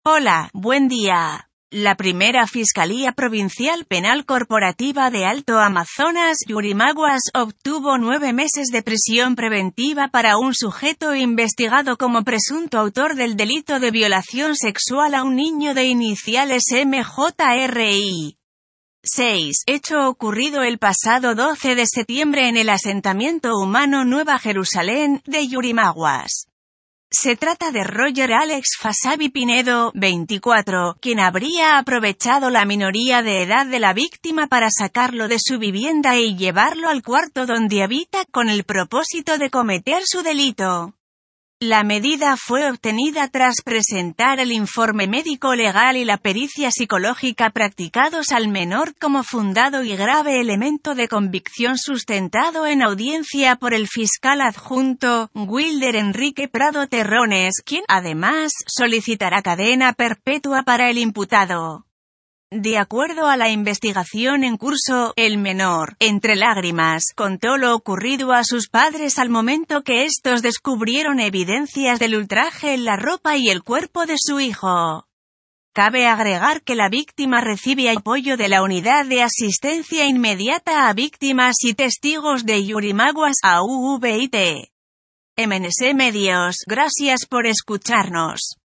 Hola, buen día. La primera Fiscalía Provincial Penal Corporativa de Alto Amazonas, Yurimaguas, obtuvo 9 meses de prisión preventiva para un sujeto investigado como presunto autor del delito de violación sexual a un niño de iniciales MJRI. 6. Hecho ocurrido el pasado 12 de septiembre en el asentamiento humano Nueva Jerusalén, de Yurimaguas. Se trata de Roger Alex Fasabi Pinedo, 24, quien habría aprovechado la minoría de edad de la víctima para sacarlo de su vivienda y llevarlo al cuarto donde habita, con el propósito de cometer su delito. La medida fue obtenida tras presentar el informe médico legal y la pericia psicológica practicados al menor como fundado y grave elemento de convicción sustentado en audiencia por el fiscal adjunto, Wilder Enrique Prado Terrones, quien, además, solicitará cadena perpetua para el imputado. De acuerdo a la investigación en curso, el menor, entre lágrimas, contó lo ocurrido a sus padres al momento que estos descubrieron evidencias del ultraje en la ropa y el cuerpo de su hijo. Cabe agregar que la víctima recibe apoyo de la Unidad de Asistencia Inmediata a Víctimas y Testigos de Yurimaguas, AUVIT. MNS Medios, gracias por escucharnos.